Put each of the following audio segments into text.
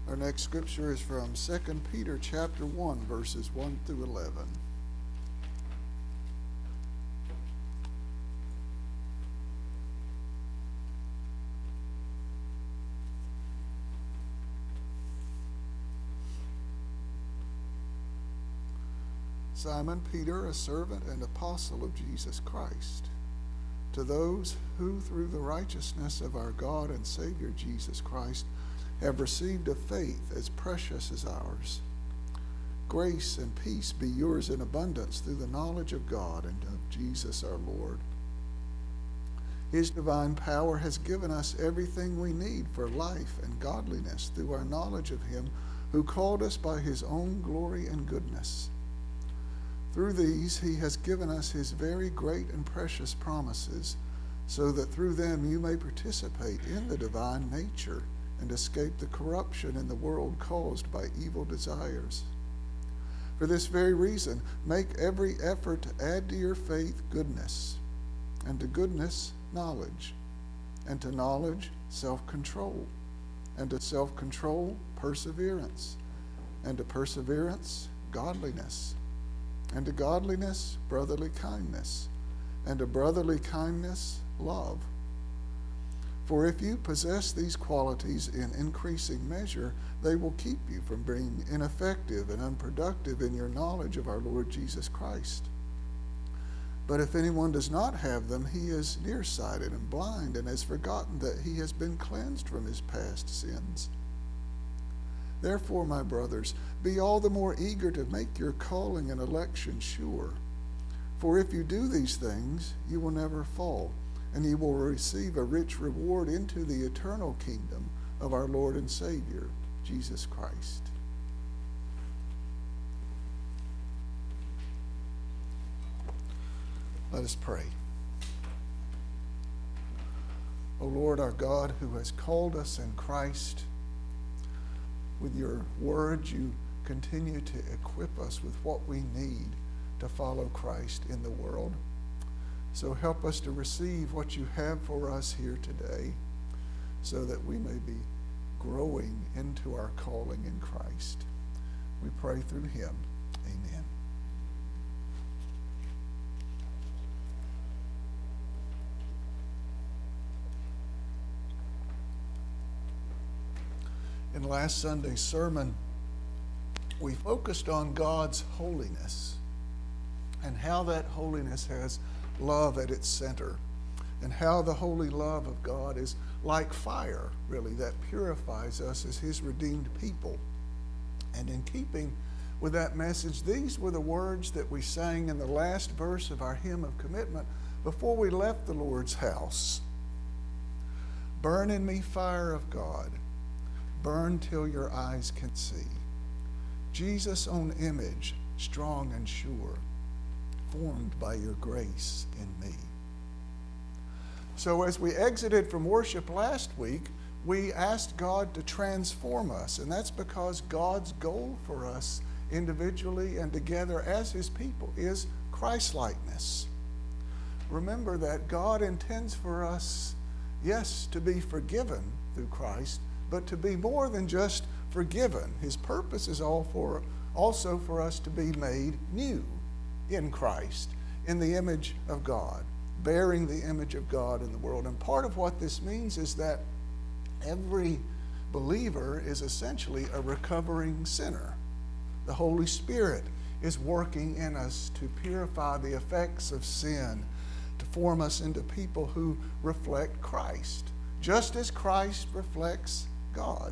Our next scripture is from 2 Peter chapter 1, verses 1 through 11. Simon Peter, a servant and apostle of Jesus Christ, to those who through the righteousness of our God and Savior Jesus Christ have received a faith as precious as ours. Grace and peace be yours in abundance through the knowledge of God and of Jesus our Lord. His divine power has given us everything we need for life and godliness through our knowledge of him who called us by his own glory and goodness. Through these he has given us his very great and precious promises, so that through them you may participate in the divine nature and escape the corruption in the world caused by evil desires. For this very reason, make every effort to add to your faith goodness, and to goodness knowledge, and to knowledge self-control, and to self-control perseverance, and to perseverance godliness, and to godliness brotherly kindness, and to brotherly kindness love. For if you possess these qualities in increasing measure, they will keep you from being ineffective and unproductive in your knowledge of our Lord Jesus Christ. But if anyone does not have them, he is nearsighted and blind, and has forgotten that he has been cleansed from his past sins. Therefore, my brothers, be all the more eager to make your calling and election sure. For if you do these things, you will never fall, and you will receive a rich reward into the eternal kingdom of our Lord and Savior, Jesus Christ. Let us pray. O Lord our God, who has called us in Christ, with your word, you continue to equip us with what we need to follow Christ in the world. So help us to receive what you have for us here today, so that we may be growing into our calling in Christ. We pray through him. Amen. In last Sunday's sermon, we focused on God's holiness and how that holiness has love at its center, and how the holy love of God is like fire, really, that purifies us as his redeemed people. And in keeping with that message, these were the words that we sang in the last verse of our hymn of commitment before we left the Lord's house. Burn in me, fire of God, burn till your eyes can see. Jesus' own image, strong and sure, formed by your grace in me. So as we exited from worship last week, we asked God to transform us, and that's because God's goal for us individually and together as his people is Christ-likeness. Remember that God intends for us, yes, to be forgiven through Christ, but to be more than just forgiven. His purpose is also for us to be made new in Christ, in the image of God, bearing the image of God in the world. And part of what this means is that every believer is essentially a recovering sinner. The Holy Spirit is working in us to purify the effects of sin, to form us into people who reflect Christ, just as Christ reflects God.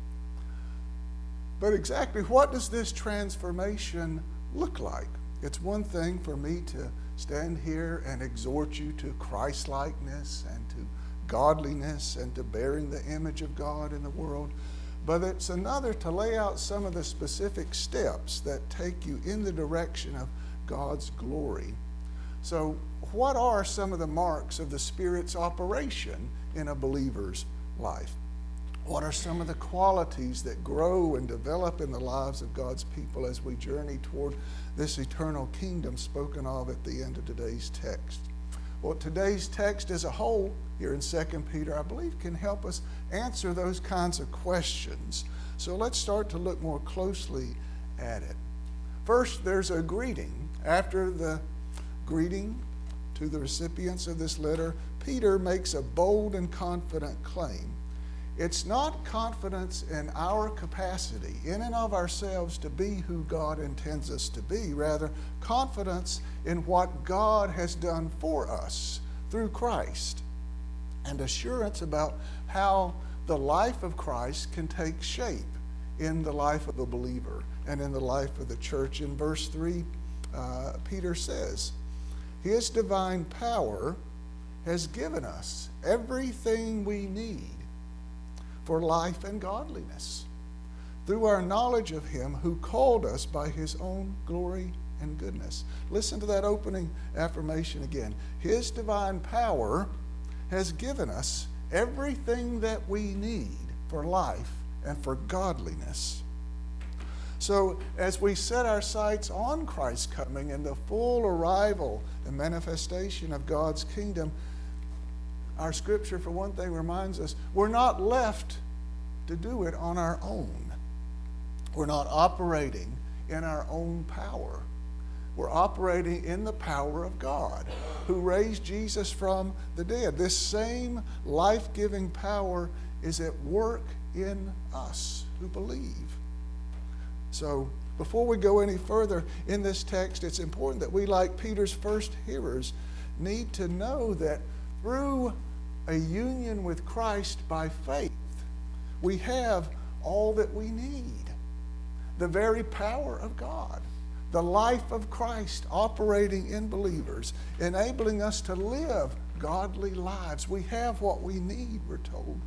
But exactly what does this transformation look like? It's one thing for me to stand here and exhort you to Christ-likeness and to godliness and to bearing the image of God in the world, but it's another to lay out some of the specific steps that take you in the direction of God's glory. So what are some of the marks of the Spirit's operation in a believer's life? What are some of the qualities that grow and develop in the lives of God's people as we journey toward this eternal kingdom spoken of at the end of today's text? Well, today's text as a whole here in 2 Peter, I believe, can help us answer those kinds of questions So let's start to look more closely at it. First, there's a greeting. After the greeting to the recipients of this letter, Peter makes a bold and confident claim. It's not confidence in our capacity, in and of ourselves, to be who God intends us to be. Rather, confidence in what God has done for us through Christ, and assurance about how the life of Christ can take shape in the life of a believer and in the life of the church. In verse 3, Peter says, His divine power has given us everything we need for life and godliness through our knowledge of Him who called us by His own glory and goodness. Listen to that opening affirmation again. His divine power has given us everything that we need for life and for godliness. So as we set our sights on Christ's coming and the full arrival and manifestation of God's kingdom, our scripture, for one thing, reminds us we're not left to do it on our own. We're not operating in our own power. We're operating in the power of God, who raised Jesus from the dead. This same life-giving power is at work in us who believe. So, before we go any further in this text, it's important that we, like Peter's first hearers, need to know that through a union with Christ by faith, we have all that we need. The very power of God, the life of Christ operating in believers, enabling us to live godly lives. We have what we need, we're told.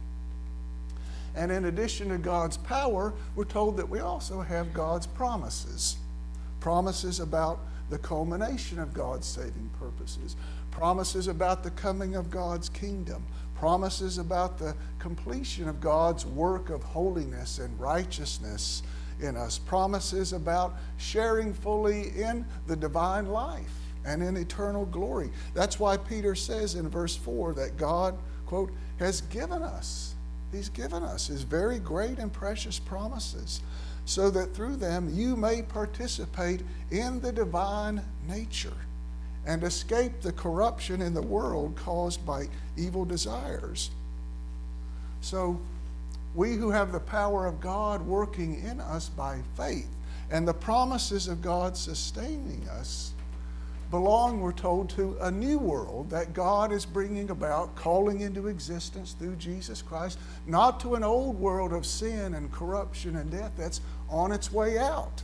And in addition to God's power, we're told that we also have God's promises. Promises about the culmination of God's saving purposes. Promises about the coming of God's kingdom. Promises about the completion of God's work of holiness and righteousness in us. Promises about sharing fully in the divine life and in eternal glory. That's why Peter says in verse 4 that God, quote, has given us. He's given us His very great and precious promises, so that through them you may participate in the divine nature and escape the corruption in the world caused by evil desires. So, we who have the power of God working in us by faith and the promises of God sustaining us belong, we're told, to a new world that God is bringing about, calling into existence through Jesus Christ, not to an old world of sin and corruption and death that's on its way out.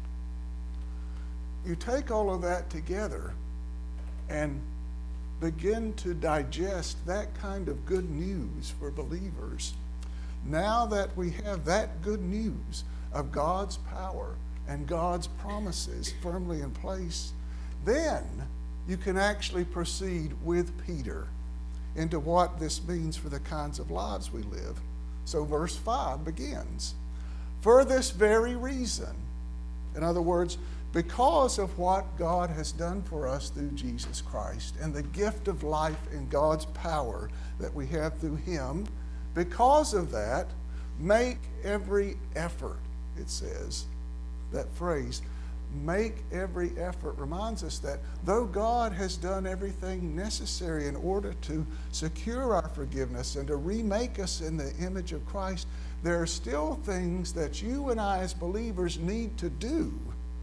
You take all of that together and begin to digest that kind of good news for believers. Now that we have that good news of God's power and God's promises firmly in place, then you can actually proceed with Peter into what this means for the kinds of lives we live. So verse 5 begins, for this very reason, in other words, because of what God has done for us through Jesus Christ and the gift of life in God's power that we have through Him, because of that, make every effort, it says. That phrase, make every effort, reminds us that though God has done everything necessary in order to secure our forgiveness and to remake us in the image of Christ, there are still things that you and I as believers need to do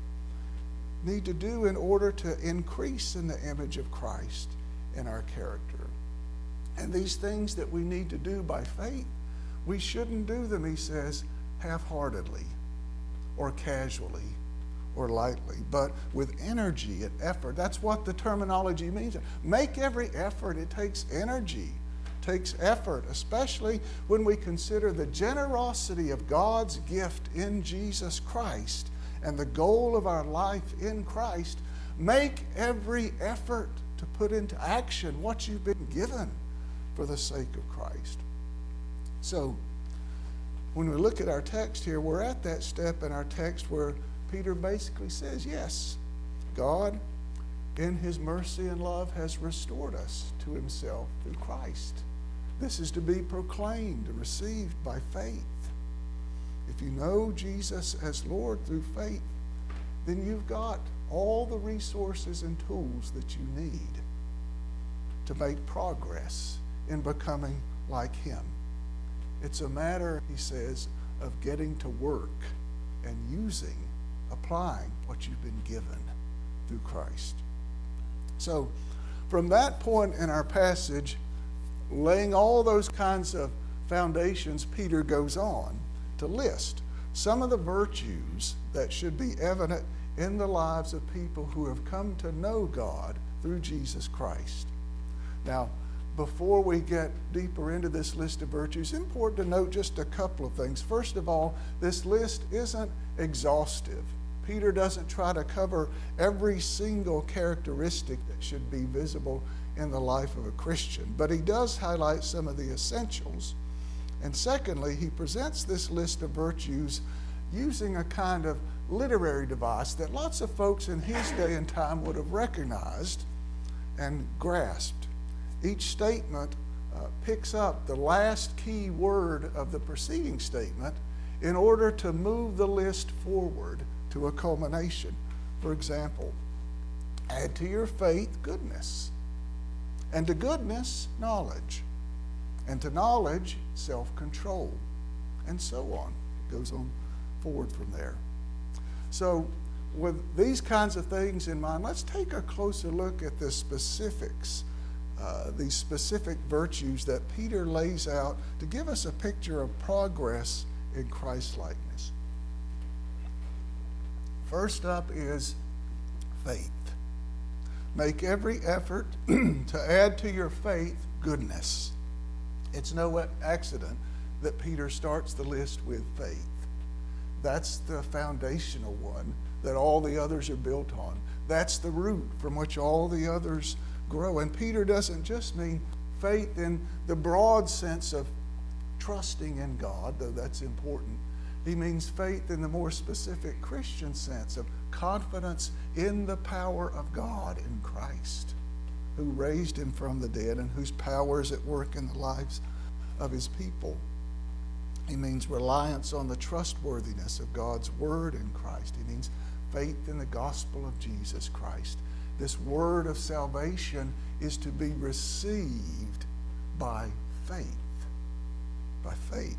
in order to increase in the image of Christ in our character. And these things that we need to do by faith, we shouldn't do them, he says, half-heartedly or casually or lightly, but with energy and effort. That's what the terminology means. Make every effort. It takes energy, takes effort, especially when we consider the generosity of God's gift in Jesus Christ and the goal of our life in Christ. Make every effort to put into action what you've been given for the sake of Christ. So, when we look at our text here, we're at that step in our text where Peter basically says, yes, God, in His mercy and love, has restored us to Himself through Christ. This is to be proclaimed and received by faith. If you know Jesus as Lord through faith, then you've got all the resources and tools that you need to make progress in becoming like him. It's a matter, he says, of getting to work and applying what you've been given through Christ. So from that point in our passage, laying all those kinds of foundations, Peter goes on to list some of the virtues that should be evident in the lives of people who have come to know God through Jesus Christ. Now, before we get deeper into this list of virtues, it's important to note just a couple of things. First of all, this list isn't exhaustive. Peter doesn't try to cover every single characteristic that should be visible in the life of a Christian, but he does highlight some of the essentials. And secondly, he presents this list of virtues using a kind of literary device that lots of folks in his day and time would have recognized and grasped. Each statement picks up the last key word of the preceding statement in order to move the list forward to a culmination. For example, add to your faith goodness, and to goodness knowledge, and to knowledge self-control, and so on. It goes on forward from there. So with these kinds of things in mind, let's take a closer look at the specifics, these specific virtues that Peter lays out to give us a picture of progress in Christ-likeness. First up is faith. Make every effort to add to your faith goodness. It's no accident that Peter starts the list with faith. That's the foundational one that all the others are built on. That's the root from which all the others grow. And Peter doesn't just mean faith in the broad sense of trusting in God, though that's important. He means faith in the more specific Christian sense of confidence in the power of God in Christ, who raised him from the dead and whose power is at work in the lives of his people. He means reliance on the trustworthiness of God's word in Christ. He means faith in the gospel of Jesus Christ. This word of salvation is to be received by faith. By faith.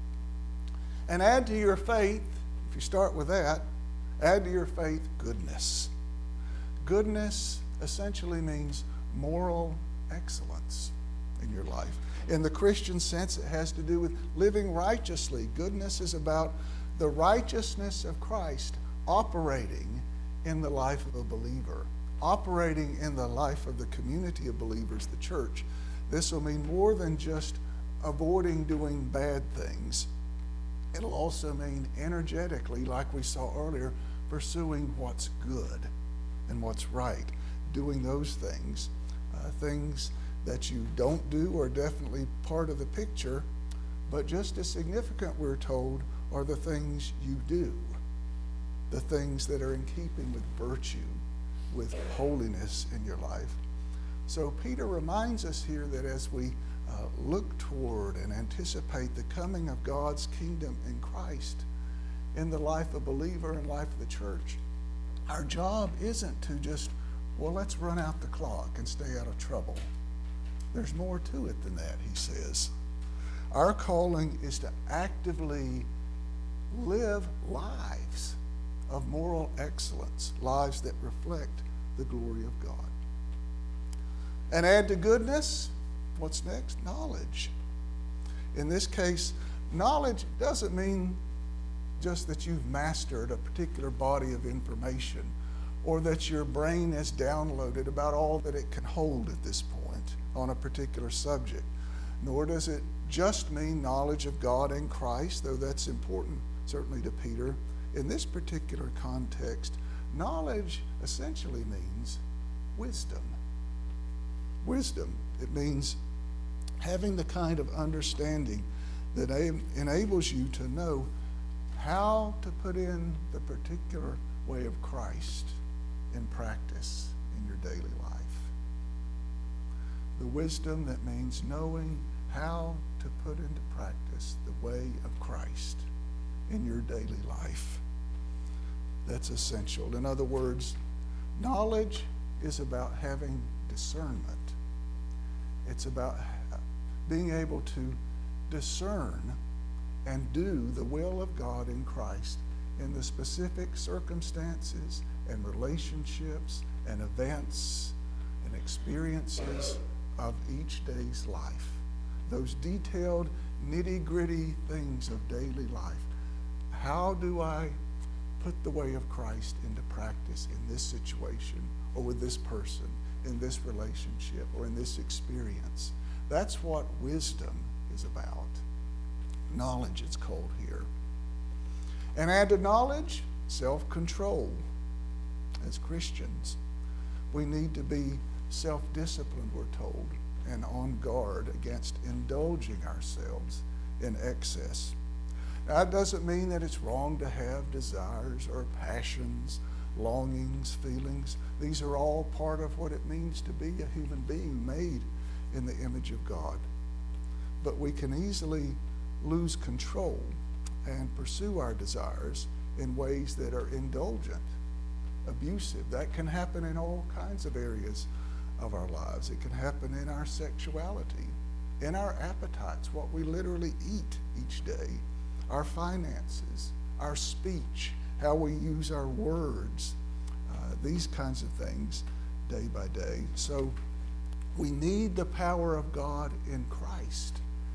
And add to your faith, if you start with that, add to your faith goodness. Goodness essentially means moral excellence in your life. In the Christian sense, it has to do with living righteously. Goodness is about the righteousness of Christ operating in the life of a believer, operating in the life of the community of believers, the church. This will mean more than just avoiding doing bad things. It'll also mean energetically, like we saw earlier, pursuing what's good and what's right, doing those things. Things that you don't do are definitely part of the picture, but just as significant, we're told, are the things you do, the things that are in keeping with virtue, with holiness in your life. So Peter reminds us here that as we look toward and anticipate the coming of God's kingdom in Christ in the life of a believer and life of the church, our job isn't to just, well, let's run out the clock and stay out of trouble. There's more to it than that, he says. Our calling is to actively live lives of moral excellence, lives that reflect the glory of God. And add to goodness, what's next? Knowledge. In this case, knowledge doesn't mean just that you've mastered a particular body of information or that your brain is downloaded about all that it can hold at this point on a particular subject. Nor does it just mean knowledge of God in Christ, though that's important certainly to Peter. In this particular context, knowledge essentially means wisdom. Wisdom, it means having the kind of understanding that enables you to know how to put in the particular way of Christ in practice in your daily life. The wisdom that means knowing how to put into practice the way of Christ in your daily life. That's essential. In other words, knowledge is about having discernment. It's about being able to discern and do the will of God in Christ in the specific circumstances and relationships and events and experiences of each day's life. Those detailed, nitty-gritty things of daily life. How do I put the way of Christ into practice in this situation or with this person, in this relationship or in this experience? That's what wisdom is about. Knowledge, it's called here. And add to knowledge, self-control. As Christians, we need to be self-disciplined, we're told, and on guard against indulging ourselves in excess. Now, that doesn't mean that it's wrong to have desires or passions, longings, feelings. These are all part of what it means to be a human being made in the image of God. But we can easily lose control and pursue our desires in ways that are indulgent, abusive. That can happen in all kinds of areas of our lives. It can happen in our sexuality, in our appetites, what we literally eat each day, our finances, our speech, how we use our words, these kinds of things day by day. So we need the power of God in Christ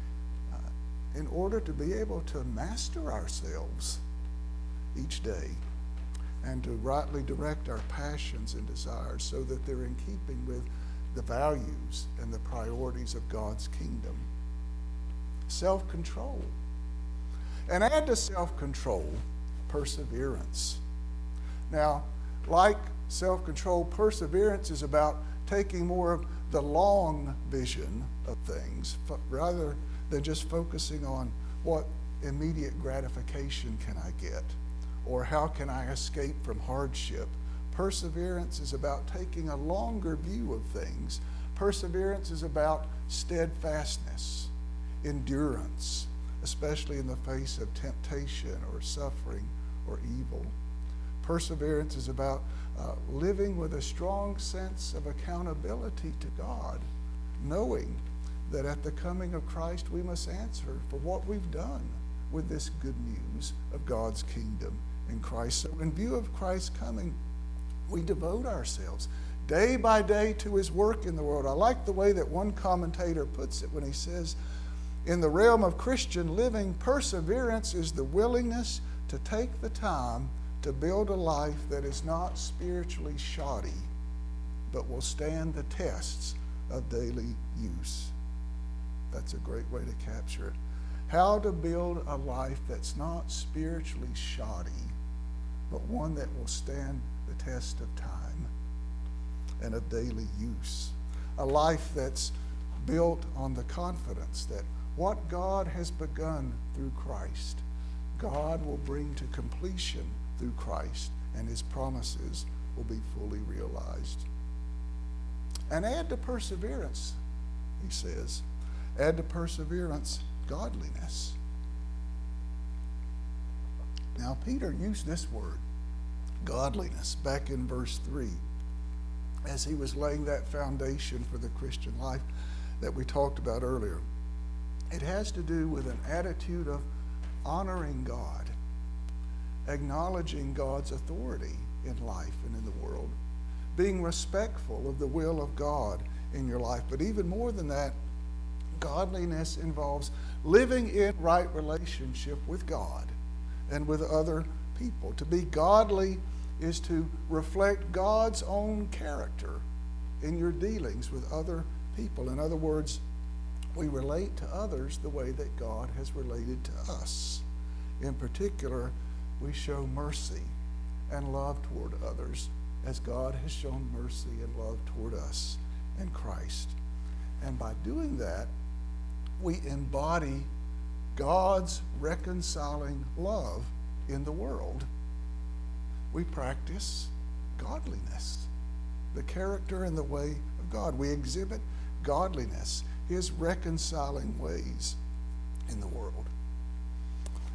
in order to be able to master ourselves each day and to rightly direct our passions and desires so that they're in keeping with the values and the priorities of God's kingdom. Self-control. And add to self-control, perseverance. Now, like self-control, perseverance is about taking more of the long vision of things rather than just focusing on what immediate gratification can I get or how can I escape from hardship. Perseverance is about taking a longer view of things. Perseverance is about steadfastness, endurance, especially in the face of temptation or suffering or evil. Perseverance is about living with a strong sense of accountability to God, knowing that at the coming of Christ we must answer for what we've done with this good news of God's kingdom in Christ. So in view of Christ's coming, we devote ourselves day by day to his work in the world. I like the way that one commentator puts it when he says, in the realm of Christian living, perseverance is the willingness to take the time to build a life that is not spiritually shoddy, but will stand the tests of daily use. That's a great way to capture it. How to build a life that's not spiritually shoddy, but one that will stand the test of time and of daily use. A life that's built on the confidence that what God has begun through Christ, God will bring to completion through Christ, and his promises will be fully realized. And add to perseverance, he says, add to perseverance godliness. Now, Peter used this word, godliness, back in verse 3, as he was laying that foundation for the Christian life that we talked about earlier. It has to do with an attitude of honoring God, acknowledging God's authority in life and in the world, being respectful of the will of God in your life. But even more than that, godliness involves living in right relationship with God and with other people. To be godly is to reflect God's own character in your dealings with other people. In other words, we relate to others the way that God has related to us. In particular, we show mercy and love toward others as God has shown mercy and love toward us in Christ. And by doing that, we embody God's reconciling love in the world. We practice godliness, the character and the way of God. We exhibit godliness, his reconciling ways in the world.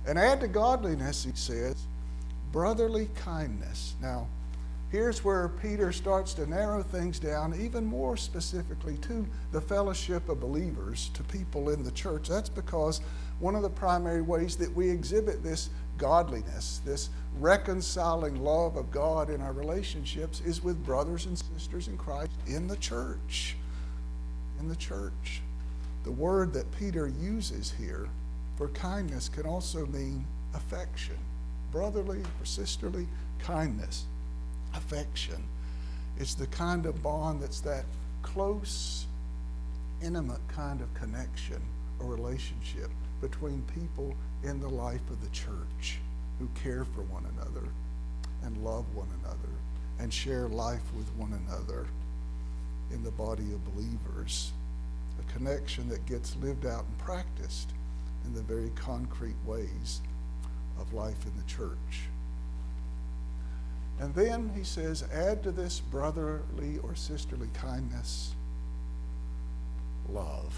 And add to godliness, he says, brotherly kindness. Now, here's where Peter starts to narrow things down even more specifically to the fellowship of believers, to people in the church. That's because one of the primary ways that we exhibit this godliness, this reconciling love of God in our relationships, is with brothers and sisters in Christ in the church. In the church. The word that Peter uses here for kindness can also mean affection. Brotherly or sisterly kindness, affection. It's the kind of bond that's that close, intimate kind of connection or relationship between people in the life of the church who care for one another and love one another and share life with one another in the body of believers. A connection that gets lived out and practiced in the very concrete ways of life in the church. And then he says, add to this brotherly or sisterly kindness, love.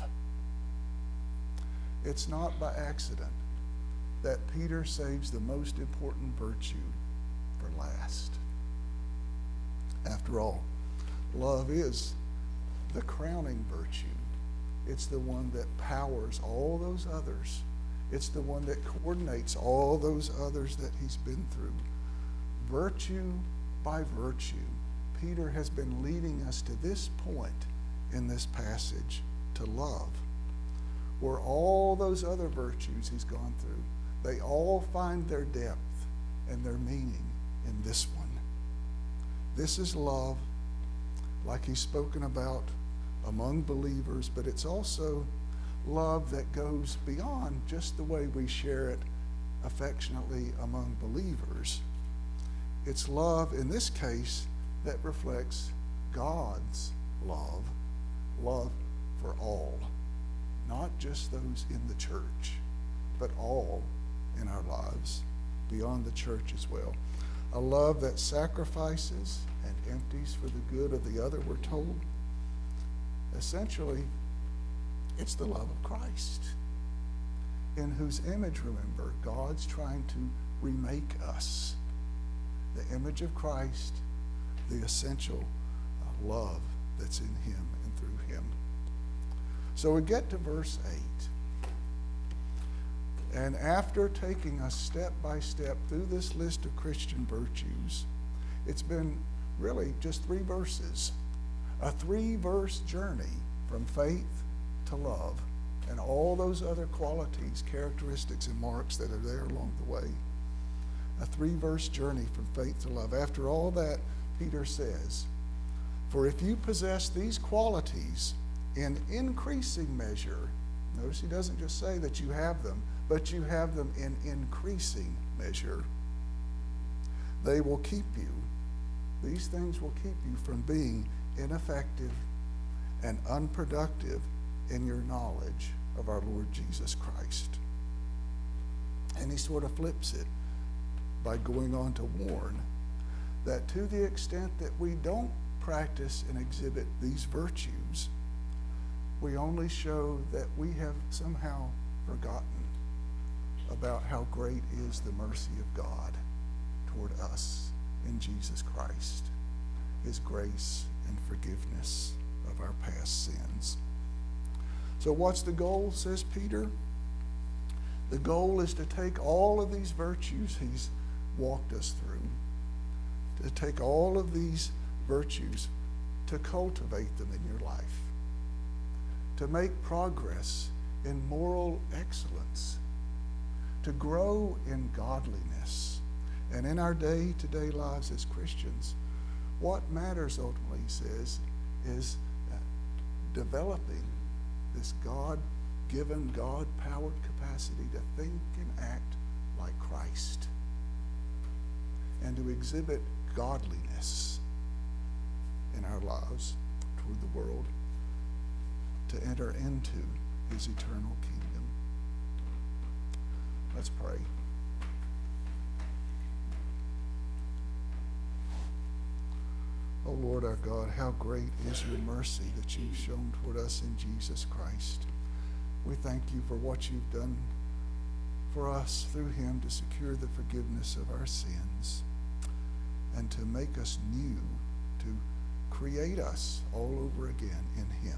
It's not by accident that Peter saves the most important virtue for last. After all, love is the crowning virtue. It's the one that powers all those others. It's the one that coordinates all those others that he's been through. Virtue by virtue, Peter has been leading us to this point in this passage, to love, where all those other virtues he's gone through, they all find their depth and their meaning in this one. This is love, like he's spoken about among believers, but it's also love that goes beyond just the way we share it affectionately among believers. It's love, in this case, that reflects God's love, love for all, not just those in the church, but all in our lives, beyond the church as well. A love that sacrifices and empties for the good of the other, we're told. Essentially, it's the love of Christ, in whose image, remember, God's trying to remake us. The image of Christ, the essential love that's in him and through him. So we get to verse 8. And after taking us step by step through this list of Christian virtues, it's been really just 3 verses. A 3-verse journey from faith to love and all those other qualities, characteristics, and marks that are there along the way. A 3-verse journey from faith to love. After all that, Peter says, for if you possess these qualities in increasing measure, notice he doesn't just say that you have them, but you have them in increasing measure, they will keep you. These things will keep you from being ineffective and unproductive in your knowledge of our Lord Jesus Christ. And he sort of flips it by going on to warn that to the extent that we don't practice and exhibit these virtues, we only show that we have somehow forgotten about how great is the mercy of God toward us in Jesus Christ, his grace and forgiveness of our past sins. So what's the goal, says Peter? The goal is to take all of these virtues he's walked us through, to take all of these virtues, to cultivate them in your life, to make progress in moral excellence, to grow in godliness. And in our day-to-day lives as Christians, what matters ultimately, he says, is developing this God-given, God-powered capacity to think and act like Christ and to exhibit godliness in our lives toward the world, to enter into his eternal kingdom. Let's pray. Oh Lord our God, how great is your mercy that you've shown toward us in Jesus Christ. We thank you for what you've done for us through him to secure the forgiveness of our sins and to make us new, to create us all over again in him.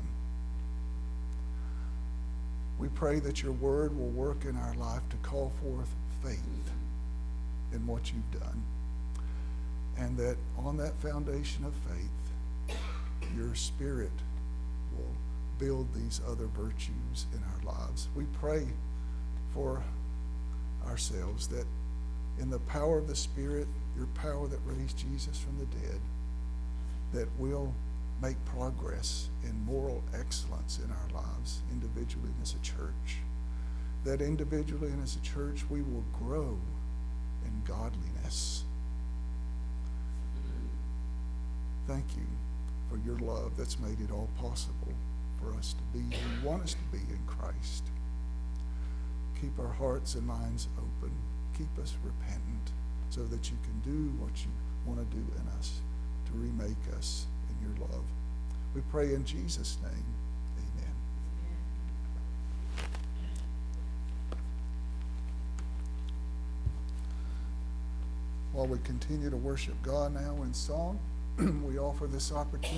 We pray that your word will work in our life to call forth faith in what you've done, and that on that foundation of faith, your Spirit will build these other virtues in our lives. We pray for ourselves that in the power of the Spirit, your power that raised Jesus from the dead, that we'll make progress in moral excellence in our lives, individually and as a church. That individually and as a church, we will grow in godliness. Thank you for your love that's made it all possible for us to be who you want us to be in Christ. Keep our hearts and minds open. Keep us repentant so that you can do what you want to do in us, to remake us in your love. We pray in Jesus' name. Amen. While we continue to worship God now in song, we offer this opportunity